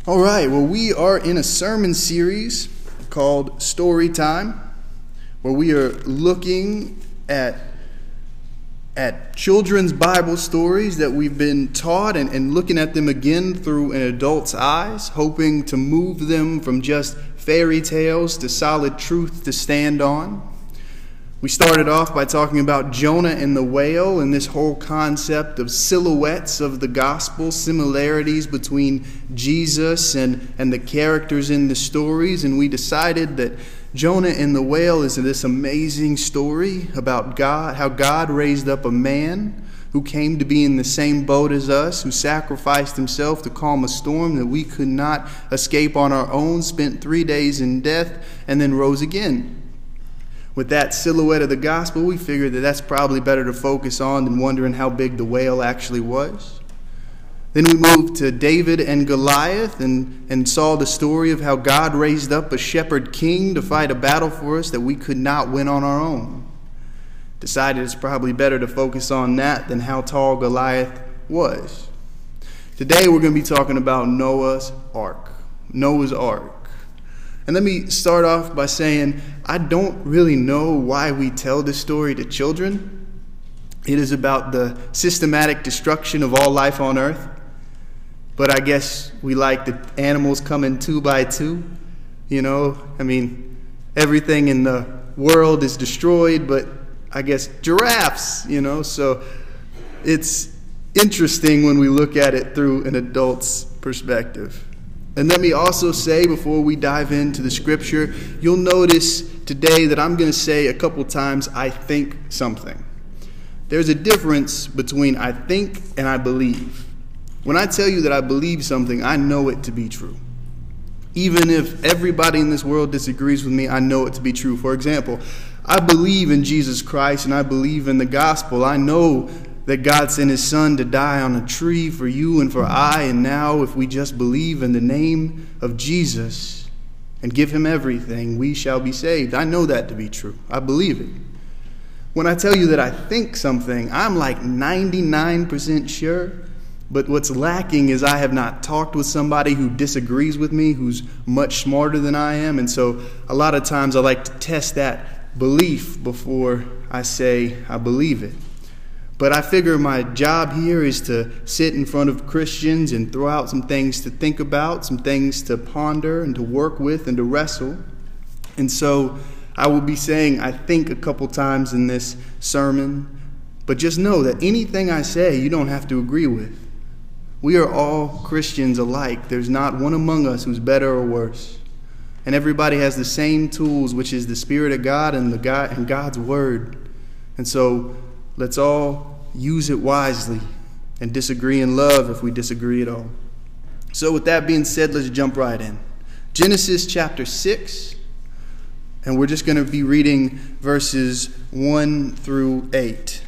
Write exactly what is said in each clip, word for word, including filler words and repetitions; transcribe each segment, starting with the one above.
All right, well, we are in a sermon series called Story Time, where we are looking at at children's Bible stories that we've been taught and, and looking at them again through an adult's eyes, hoping to move them from just fairy tales to solid truth to stand on. We started off by talking about Jonah and the whale and this whole concept of silhouettes of the gospel, similarities between Jesus and, and the characters in the stories. And we decided that Jonah and the whale is this amazing story about God, how God raised up a man who came to be in the same boat as us, who sacrificed himself to calm a storm that we could not escape on our own, spent three days in death, and then rose again. With that silhouette of the gospel, we figured that that's probably better to focus on than wondering how big the whale actually was. Then we moved to David and Goliath and, and saw the story of how God raised up a shepherd king to fight a battle for us that we could not win on our own. Decided it's probably better to focus on that than how tall Goliath was. Today we're going to be talking about Noah's Ark. Noah's Ark. And let me start off by saying I don't really know why we tell this story to children. It is about the systematic destruction of all life on earth. But I guess we like the animals coming two by two. You know, I mean, everything in the world is destroyed, but I guess giraffes, you know. So it's interesting when we look at it through an adult's perspective. And let me also say, before we dive into the scripture, you'll notice today that I'm going to say a couple times, I think something. There's a difference between I think and I believe. When I tell you that I believe something, I know it to be true. Even if everybody in this world disagrees with me, I know it to be true. For example, I believe in Jesus Christ and I believe in the gospel. I know that God sent his son to die on a tree for you and for I, and now if we just believe in the name of Jesus and give him everything, we shall be saved. I know that to be true. I believe it. When I tell you that I think something, I'm like ninety-nine percent sure, but what's lacking is I have not talked with somebody who disagrees with me, who's much smarter than I am, and so a lot of times I like to test that belief before I say I believe it. But I figure my job here is to sit in front of Christians and throw out some things to think about, some things to ponder and to work with and to wrestle. And so I will be saying I think a couple times in this sermon, but just know that anything I say you don't have to agree with. We are all Christians alike. There's not one among us who's better or worse. And everybody has the same tools, which is the Spirit of God and the God and God's Word. And so let's all use it wisely and disagree in love if we disagree at all. So with that being said, let's jump right in. Genesis chapter six, and we're just going to be reading verses one through eight.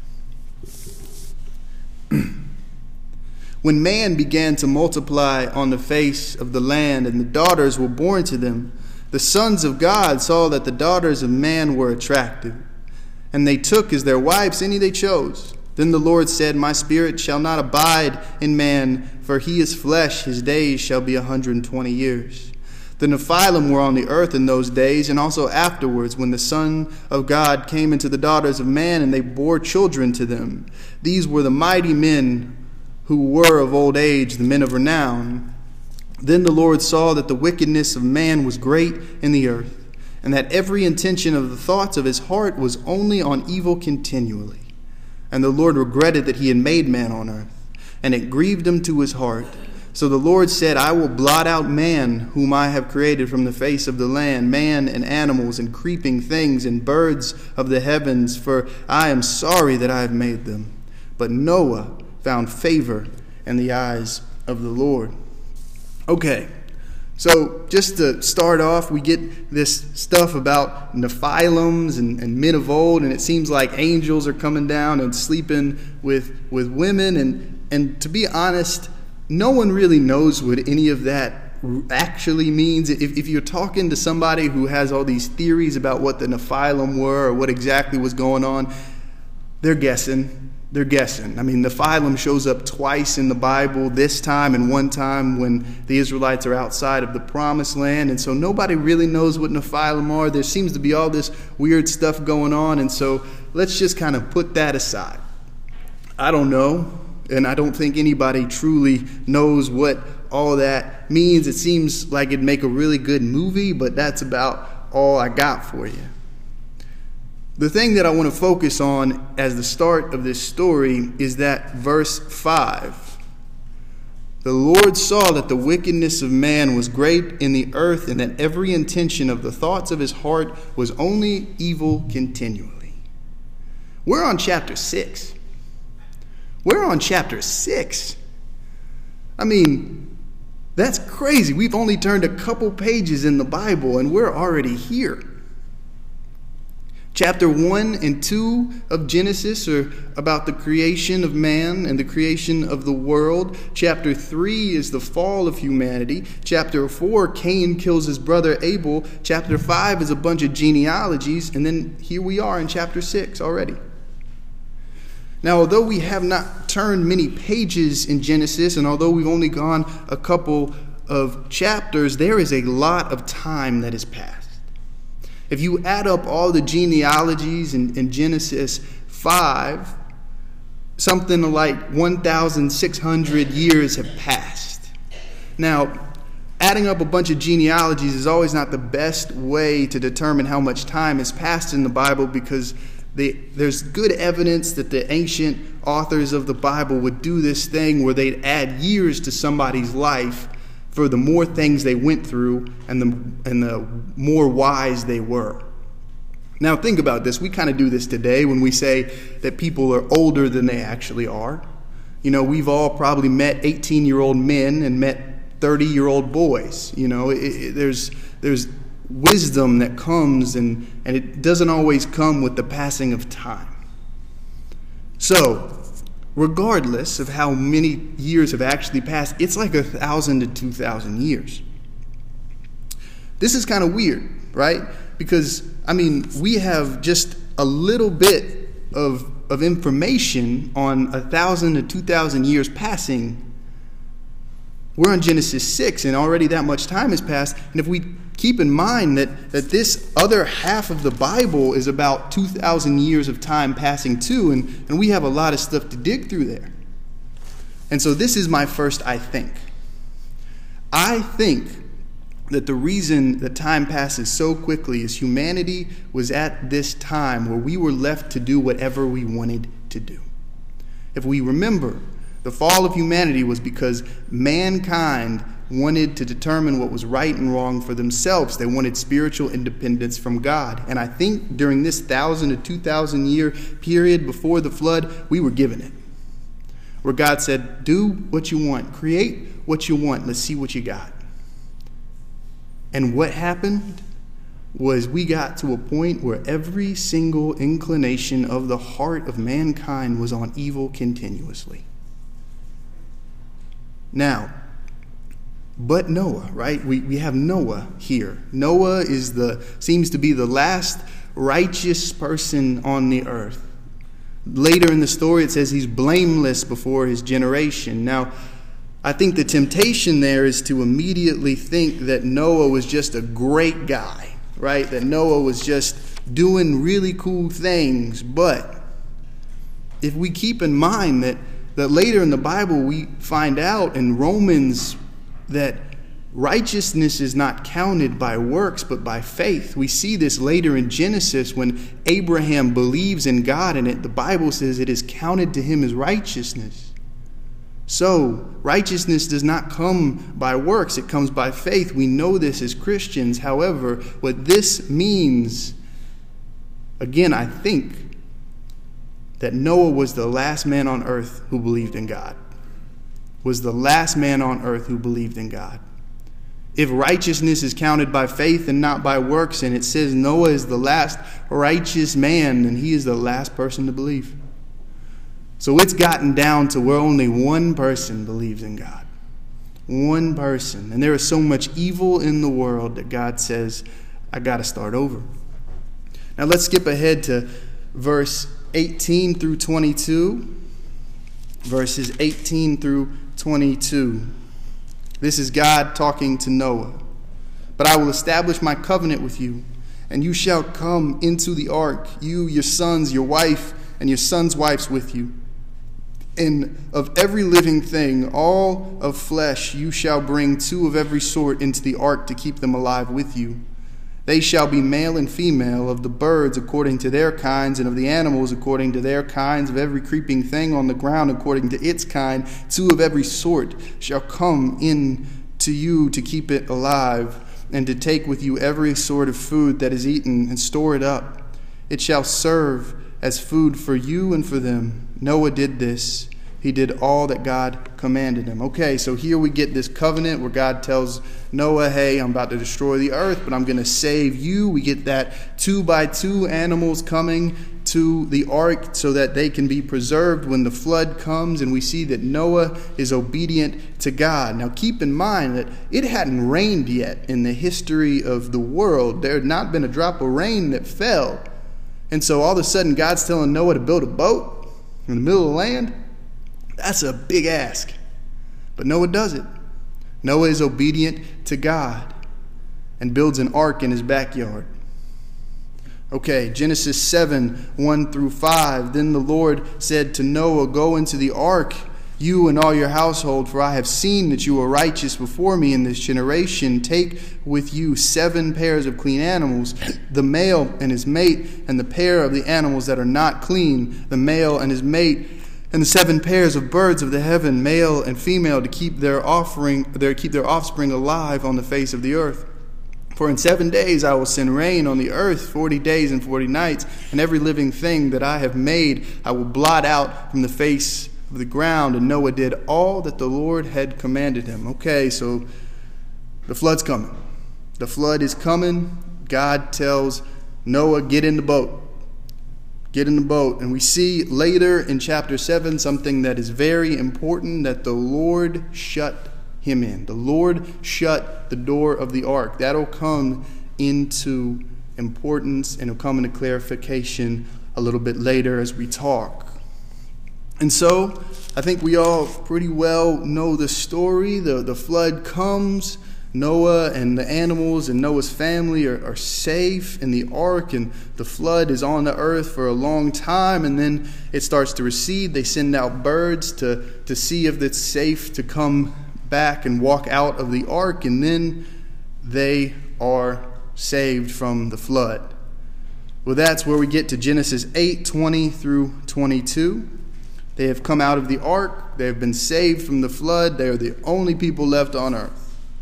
When man began to multiply on the face of the land and the daughters were born to them, the sons of God saw that the daughters of man were attractive. And they took as their wives any they chose. Then the Lord said, My spirit shall not abide in man, for he is flesh, his days shall be a hundred and twenty years. The Nephilim were on the earth in those days, and also afterwards, when the Son of God came into the daughters of man, and they bore children to them. These were the mighty men who were of old age, the men of renown. Then the Lord saw that the wickedness of man was great in the earth, and that every intention of the thoughts of his heart was only on evil continually. And the Lord regretted that he had made man on earth, and it grieved him to his heart. So the Lord said, I will blot out man, whom I have created from the face of the land, man and animals and creeping things and birds of the heavens, for I am sorry that I have made them. But Noah found favor in the eyes of the Lord. Okay. So just to start off, we get this stuff about Nephilims and, and men of old, and it seems like angels are coming down and sleeping with with women. And, and to be honest, no one really knows what any of that actually means. If, if you're talking to somebody who has all these theories about what the Nephilim were or what exactly was going on, they're guessing. they're guessing. I mean, Nephilim shows up twice in the Bible, this time and one time when the Israelites are outside of the Promised Land. And so nobody really knows what Nephilim are. There seems to be all this weird stuff going on. And so let's just kind of put that aside. I don't know, and I don't think anybody truly knows what all that means. It seems like it'd make a really good movie, but that's about all I got for you. The thing that I want to focus on as the start of this story is that verse five. The Lord saw that the wickedness of man was great in the earth, and that every intention of the thoughts of his heart was only evil continually. We're on chapter six. We're on chapter six. I mean, that's crazy. We've only turned a couple pages in the Bible, and we're already here. Chapter one and two of Genesis are about the creation of man and the creation of the world. Chapter three is the fall of humanity. Chapter four, Cain kills his brother Abel. Chapter five is a bunch of genealogies. And then here we are in chapter six already. Now, although we have not turned many pages in Genesis, and although we've only gone a couple of chapters, there is a lot of time that has passed. If you add up all the genealogies in, in Genesis five, something like one thousand six hundred years have passed. Now, adding up a bunch of genealogies is always not the best way to determine how much time has passed in the Bible, because they, there's good evidence that the ancient authors of the Bible would do this thing where they'd add years to somebody's life for the more things they went through and the and the more wise they were. Now think about this. We kind of do this today when we say that people are older than they actually are. You know, we've all probably met eighteen-year-old men and met thirty-year-old boys. You know, it, it, there's there's wisdom that comes, and, and it doesn't always come with the passing of time. So, regardless of how many years have actually passed, it's like a thousand to two thousand years. This is kind of weird, right? Because, I mean, we have just a little bit of, of information on a thousand to two thousand years passing. We're on Genesis six, and already that much time has passed. And if we keep in mind that, that this other half of the Bible is about two thousand years of time passing too, and, and we have a lot of stuff to dig through there. And so this is my first I think. I think that the reason that time passes so quickly is humanity was at this time where we were left to do whatever we wanted to do. If we remember, the fall of humanity was because mankind wanted to determine what was right and wrong for themselves. They wanted spiritual independence from God. And I think during this thousand to two thousand year period before the flood, we were given it. Where God said, do what you want, create what you want, let's see what you got. And what happened was we got to a point where every single inclination of the heart of mankind was on evil continuously. Now, but Noah, right? We we have Noah here. Noah is the seems to be the last righteous person on the earth. Later in the story, it says he's blameless before his generation. Now, I think the temptation there is to immediately think that Noah was just a great guy, right? That Noah was just doing really cool things. But if we keep in mind that, that later in the Bible we find out in Romans that righteousness is not counted by works but by faith. We see this later in Genesis when Abraham believes in God, and it, the Bible says it is counted to him as righteousness. So, righteousness does not come by works, it comes by faith. We know this as Christians. However, what this means, again, I think that Noah was the last man on earth who believed in God. Was the last man on earth who believed in God. If righteousness is counted by faith and not by works, and it says Noah is the last righteous man, then he is the last person to believe. So it's gotten down to where only one person believes in God. One person. And there is so much evil in the world that God says, I got to start over. Now let's skip ahead to verse eighteen through twenty-two. Verses eighteen through twenty-two. This is God talking to Noah. But I will establish my covenant with you, and you shall come into the ark, you, your sons, your wife, and your sons' wives with you. And of every living thing, all of flesh, you shall bring two of every sort into the ark to keep them alive with you. They shall be male and female, of the birds according to their kinds, and of the animals according to their kinds, of every creeping thing on the ground according to its kind. Two of every sort shall come in to you to keep it alive, and to take with you every sort of food that is eaten, and store it up. It shall serve as food for you and for them. Noah did this. He did all that God commanded him. Okay, so here we get this covenant where God tells Noah, hey, I'm about to destroy the earth, but I'm going to save you. We get that two by two animals coming to the ark so that they can be preserved when the flood comes. And we see that Noah is obedient to God. Now, keep in mind that it hadn't rained yet in the history of the world. There had not been a drop of rain that fell. And so all of a sudden, God's telling Noah to build a boat in the middle of the land. That's a big ask. But Noah does it. Noah is obedient to God and builds an ark in his backyard. Okay, Genesis seven, one through five. Then the Lord said to Noah, go into the ark, you and all your household, for I have seen that you are righteous before me in this generation. Take with you seven pairs of clean animals, the male and his mate, and the pair of the animals that are not clean, the male and his mate, and the seven pairs of birds of the heaven, male and female, to keep their offering, their keep their offspring alive on the face of the earth. For in seven days I will send rain on the earth, forty days and forty nights, and every living thing that I have made I will blot out from the face of the ground. And Noah did all that the Lord had commanded him. Okay, so the flood's coming. The flood is coming. God tells Noah, get in the boat. Get in the boat. And we see later in chapter seven something that is very important, that the Lord shut him in. The Lord shut the door of the ark. That'll come into importance and it'll come into clarification a little bit later as we talk. And so I think we all pretty well know the story. The, the flood comes. Noah and the animals and Noah's family are, are safe in the ark, and the flood is on the earth for a long time, and then it starts to recede. They send out birds to, to see if it's safe to come back and walk out of the ark, and then they are saved from the flood. Well, that's where we get to Genesis eight, twenty through twenty-two. They have come out of the ark. They have been saved from the flood. They are the only people left on earth.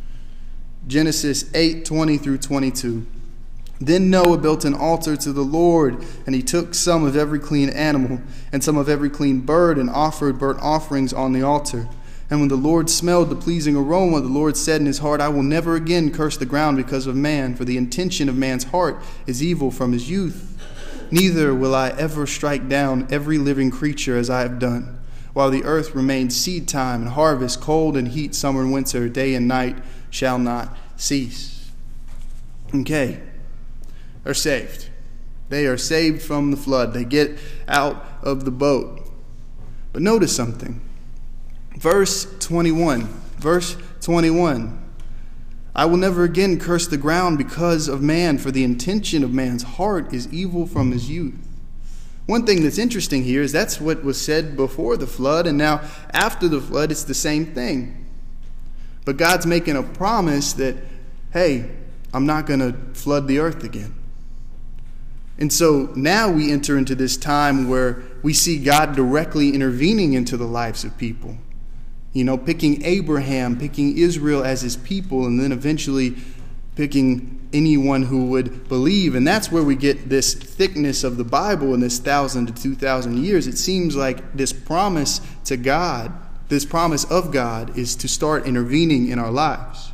Genesis eight, twenty through twenty-two. Then Noah built an altar to the Lord, and he took some of every clean animal and some of every clean bird and offered burnt offerings on the altar. And when the Lord smelled the pleasing aroma, the Lord said in his heart, I will never again curse the ground because of man, for the intention of man's heart is evil from his youth. Neither will I ever strike down every living creature as I have done, while the earth remains seed time and harvest, cold and heat, summer and winter, day and night shall not cease. Okay, they're saved. They are saved from the flood. They get out of the boat. But notice something. Verse twenty-one. Verse twenty-one. I will never again curse the ground because of man, for the intention of man's heart is evil from his youth. One thing that's interesting here is that's what was said before the flood, and now after the flood, it's the same thing. But God's making a promise that, hey, I'm not going to flood the earth again. And so now we enter into this time where we see God directly intervening into the lives of people. You know, picking Abraham, picking Israel as his people, and then eventually picking anyone who would believe. And that's where we get this thickness of the Bible in this thousand to two thousand years. It seems like this promise to God, this promise of God, is to start intervening in our lives.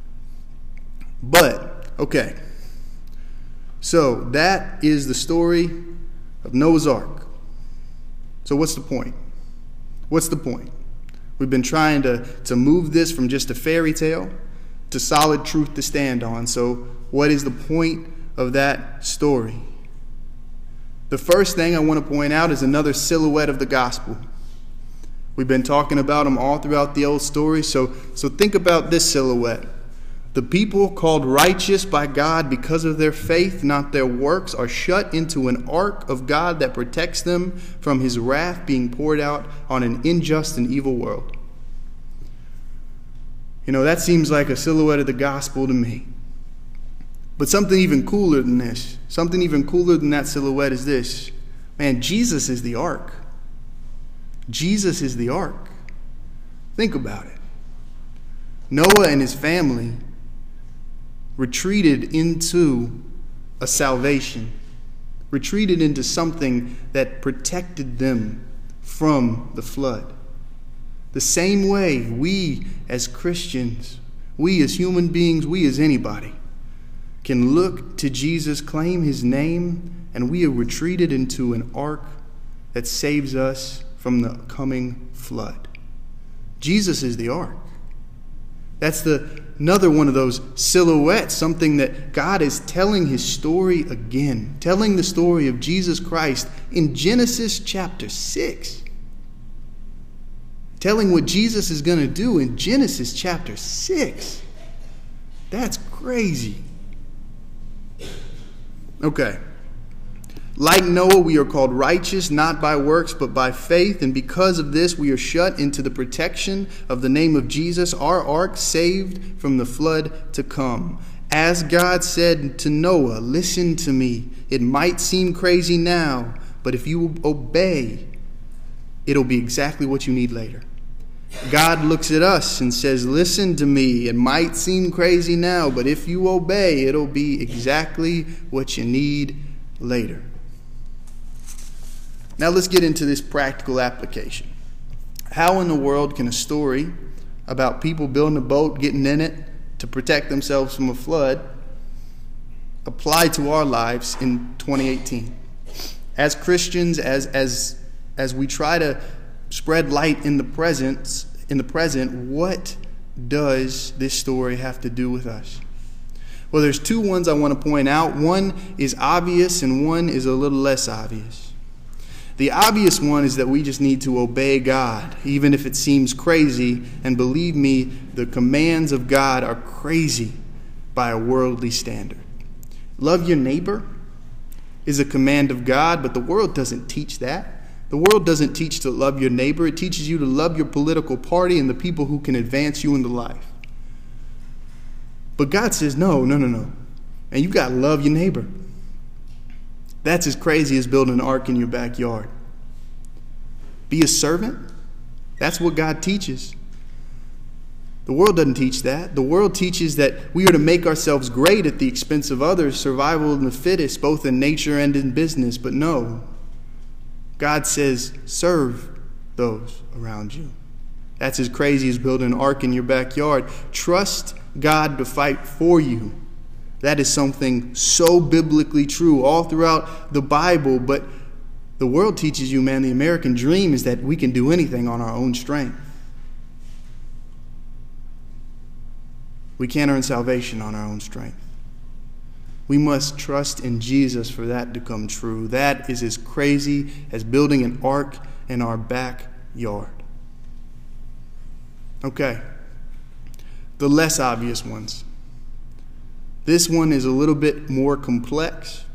But, okay, so that is the story of Noah's Ark. So what's the point? What's the point? We've been trying to, to move this from just a fairy tale to solid truth to stand on. So what is the point of that story? The first thing I want to point out is another silhouette of the gospel. We've been talking about them all throughout the old story, so, so think about this silhouette. The people called righteous by God because of their faith, not their works, are shut into an ark of God that protects them from his wrath being poured out on an unjust and evil world. You know, that seems like a silhouette of the gospel to me. But something even cooler than this, something even cooler than that silhouette is this. Man, Jesus is the ark. Jesus is the ark. Think about it. Noah and his family retreated into a salvation, retreated into something that protected them from the flood. The same way we as Christians, we as human beings, we as anybody, can look to Jesus, claim his name, and we are retreated into an ark that saves us from the coming flood. Jesus is the ark. That's the another one of those silhouettes, something that God is telling his story again, telling the story of Jesus Christ in Genesis chapter six. Telling what Jesus is going to do in Genesis chapter six. That's crazy. Okay. Like Noah, we are called righteous, not by works, but by faith. And because of this, we are shut into the protection of the name of Jesus, our ark, saved from the flood to come. As God said to Noah, listen to me. It might seem crazy now, but if you obey, it'll be exactly what you need later. God looks at us and says, listen to me. It might seem crazy now, but if you obey, it'll be exactly what you need later. Now let's get into this practical application. How in the world can a story about people building a boat, getting in it to protect themselves from a flood, apply to our lives in twenty eighteen? As Christians, as as as we try to spread light in the present, in the present, what does this story have to do with us? Well, there's two ones I want to point out. One is obvious and one is a little less obvious. The obvious one is that we just need to obey God, even if it seems crazy. And believe me, the commands of God are crazy by a worldly standard. Love your neighbor is a command of God, but the world doesn't teach that. The world doesn't teach to love your neighbor. It teaches you to love your political party and the people who can advance you into life. But God says, no, no, no, no. And you got to love your neighbor. That's as crazy as building an ark in your backyard. Be a servant. That's what God teaches. The world doesn't teach that. The world teaches that we are to make ourselves great at the expense of others, survival of the fittest, both in nature and in business. But no, God says, serve those around you. That's as crazy as building an ark in your backyard. Trust God to fight for you. That is something so biblically true all throughout the Bible. But the world teaches you, man, the American dream is that we can do anything on our own strength. We can't earn salvation on our own strength. We must trust in Jesus for that to come true. That is as crazy as building an ark in our backyard. Okay. The less obvious ones. This one is a little bit more complex.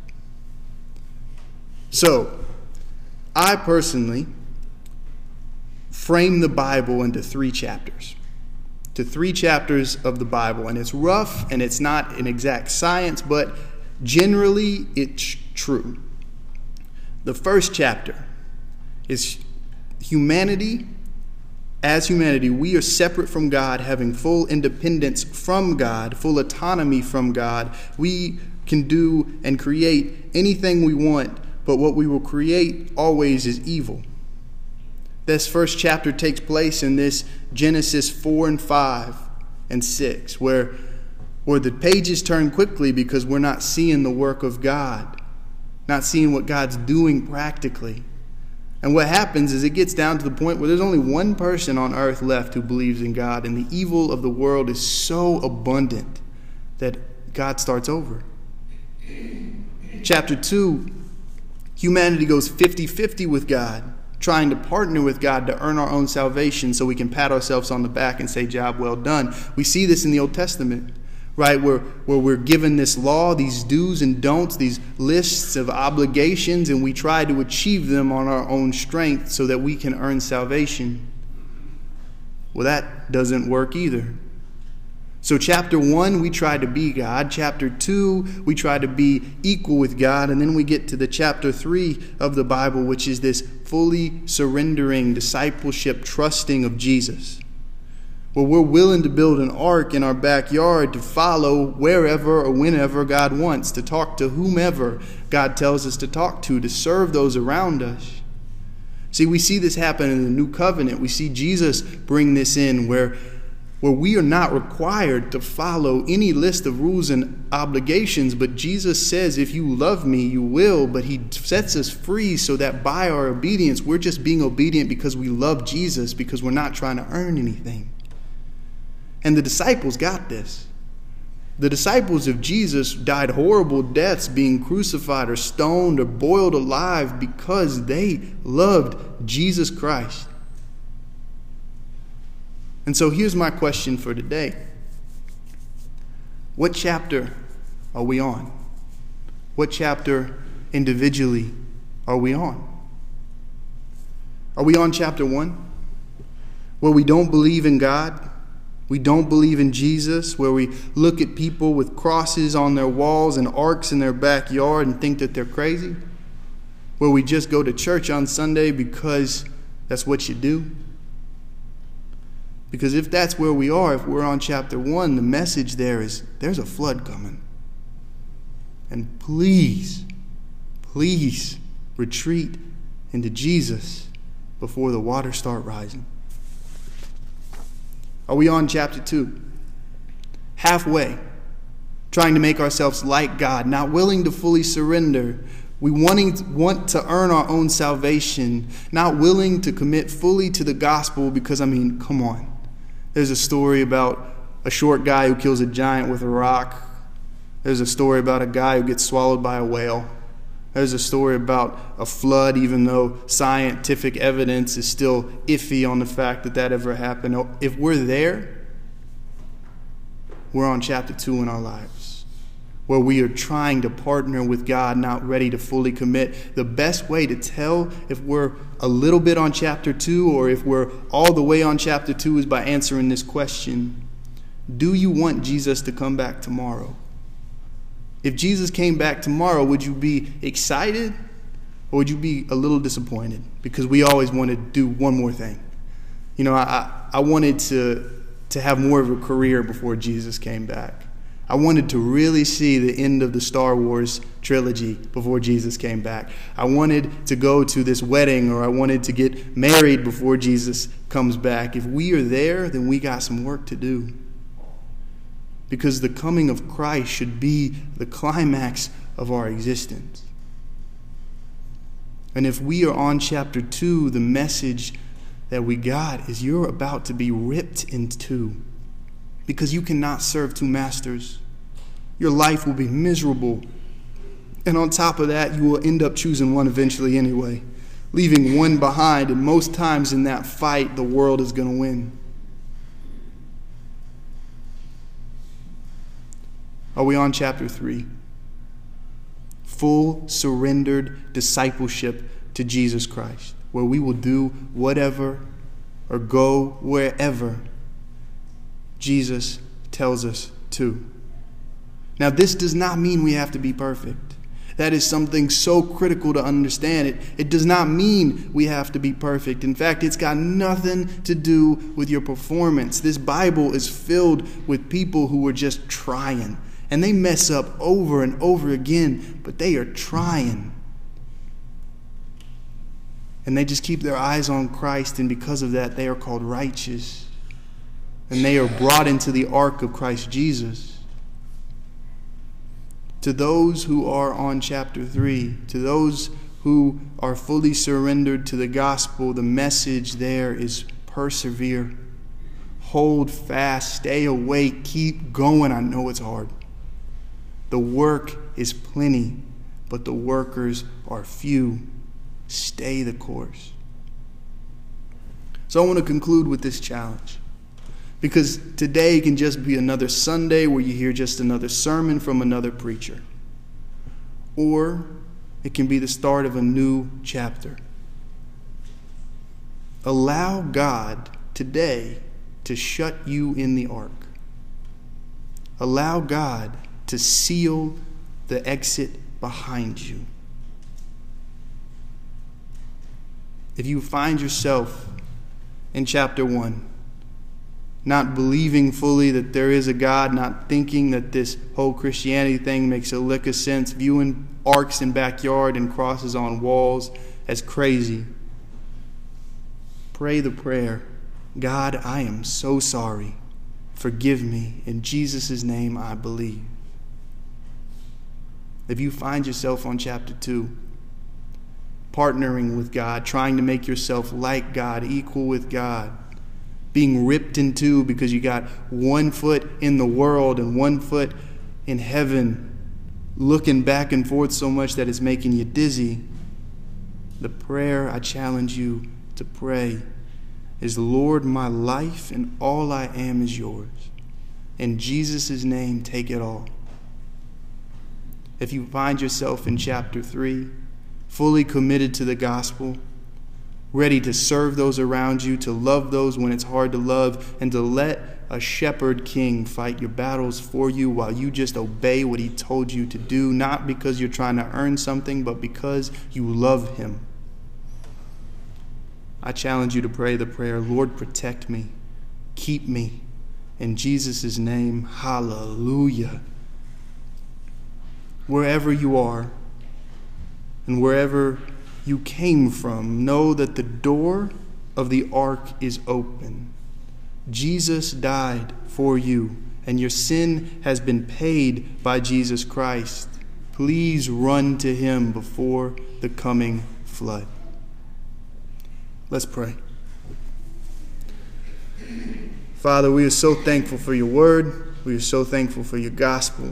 So, I personally frame the Bible into three chapters. To three chapters of the Bible. And it's rough and it's not an exact science, but generally it's true. The first chapter is humanity. As humanity, we are separate from God, having full independence from God, full autonomy from God. We can do and create anything we want, but what we will create always is evil. This first chapter takes place in this Genesis four and five and six, where, where the pages turn quickly because we're not seeing the work of God, not seeing what God's doing practically. And what happens is it gets down to the point where there's only one person on earth left who believes in God, and the evil of the world is so abundant that God starts over. Chapter two Humanity goes fifty-fifty with God, trying to partner with God to earn our own salvation so we can pat ourselves on the back and say, job well done. We see this in the Old Testament, right, where, where we're given this law, these do's and don'ts, these lists of obligations, and we try to achieve them on our own strength so that we can earn salvation. Well, that doesn't work either. So chapter one, we try to be God. Chapter two, we try to be equal with God. And then we get to the chapter three of the Bible, which is this fully surrendering, discipleship, trusting of Jesus. Where we're willing to build an ark in our backyard to follow wherever or whenever God wants, to talk to whomever God tells us to talk to, to serve those around us. See, we see this happen in the New Covenant. We see Jesus bring this in where where we are not required to follow any list of rules and obligations, but Jesus says, if you love me, you will, but he sets us free so that by our obedience, we're just being obedient because we love Jesus, because we're not trying to earn anything. And the disciples got this. The disciples of Jesus died horrible deaths, being crucified or stoned or boiled alive because they loved Jesus Christ. And so here's my question for today. What chapter are we on? What chapter individually are we on? Are we on chapter one, where we don't believe in God? We don't believe in Jesus, where we look at people with crosses on their walls and arks in their backyard and think that they're crazy? Where we just go to church on Sunday because that's what you do? Because if that's where we are, if we're on chapter one, the message there is there's a flood coming. And please, please retreat into Jesus before the waters start rising. Are we on chapter two? Halfway, trying to make ourselves like God, not willing to fully surrender. We wanting, want to earn our own salvation, not willing to commit fully to the gospel because, I mean, come on. There's a story about a short guy who kills a giant with a rock. There's a story about a guy who gets swallowed by a whale. There's a story about a flood, even though scientific evidence is still iffy on the fact that that ever happened. If we're there, we're on chapter two in our lives, where we are trying to partner with God, not ready to fully commit. The best way to tell if we're a little bit on chapter two or if we're all the way on chapter two is by answering this question. Do you want Jesus to come back tomorrow? If Jesus came back tomorrow, would you be excited or would you be a little disappointed? Because we always want to do one more thing. You know, I, I wanted to, to have more of a career before Jesus came back. I wanted to really see the end of the Star Wars trilogy before Jesus came back. I wanted to go to this wedding, or I wanted to get married before Jesus comes back. If we are there, then we got some work to do. Because the coming of Christ should be the climax of our existence. And if we are on chapter two, the message that we got is you're about to be ripped in two. Because you cannot serve two masters. Your life will be miserable. And on top of that, you will end up choosing one eventually anyway, leaving one behind. And most times in that fight, the world is going to win. Are we on chapter three? Full surrendered discipleship to Jesus Christ, where we will do whatever or go wherever Jesus tells us to. Now, this does not mean we have to be perfect. That is something so critical to understand. It, it does not mean we have to be perfect. In fact, it's got nothing to do with your performance. This Bible is filled with people who are just trying. And they mess up over and over again, but they are trying. And they just keep their eyes on Christ, and because of that, they are called righteous. And they are brought into the ark of Christ Jesus. To those who are on chapter three, to those who are fully surrendered to the gospel, the message there is persevere. Hold fast, stay awake, keep going. I know it's hard. The work is plenty. but the workers are few. Stay the course. So I want to conclude with this challenge, because today can just be another Sunday where you hear just another sermon from another preacher. Or it can be the start of a new chapter. Allow God today to shut you in the ark. Allow God to seal the exit behind you. If you find yourself in chapter one, not believing fully that there is a God, not thinking that this whole Christianity thing makes a lick of sense, viewing arks in backyard and crosses on walls as crazy, pray the prayer, God, I am so sorry. Forgive me. In Jesus' name I believe. If you find yourself on chapter two, partnering with God, trying to make yourself like God, equal with God, being ripped in two because you got one foot in the world and one foot in heaven, looking back and forth so much that it's making you dizzy, the prayer I challenge you to pray is, Lord, my life and all I am is yours. In Jesus' name, take it all. If you find yourself in chapter three, fully committed to the gospel, ready to serve those around you, to love those when it's hard to love, and to let a shepherd king fight your battles for you while you just obey what he told you to do, not because you're trying to earn something, but because you love him. I challenge you to pray the prayer, Lord, protect me, keep me. In Jesus' name, hallelujah. Wherever you are and wherever you came from, know that the door of the ark is open. Jesus died for you, and your sin has been paid by Jesus Christ. Please run to him before the coming flood. Let's pray. Father, we are so thankful for your word. We are so thankful for your gospel.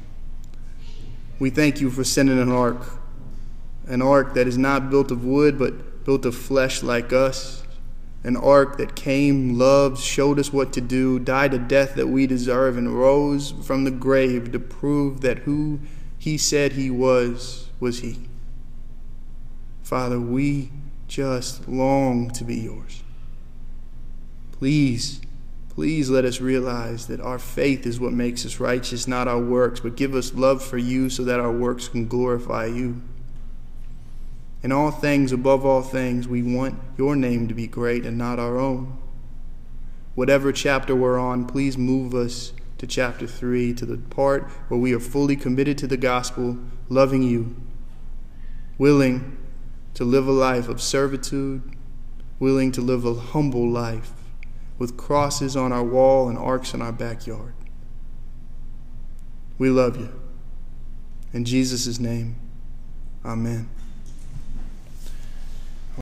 We thank you for sending an ark, an ark that is not built of wood, but built of flesh like us, an ark that came, loved, showed us what to do, died a death that we deserve, and rose from the grave to prove that who he said he was, was he. Father, we just long to be yours. Please, please let us realize that our faith is what makes us righteous, not our works, but give us love for you so that our works can glorify you. In all things, above all things, we want your name to be great and not our own. Whatever chapter we're on, please move us to chapter three, to the part where we are fully committed to the gospel, loving you, willing to live a life of servitude, willing to live a humble life with crosses on our wall and arks in our backyard. We love you. In Jesus' name, amen.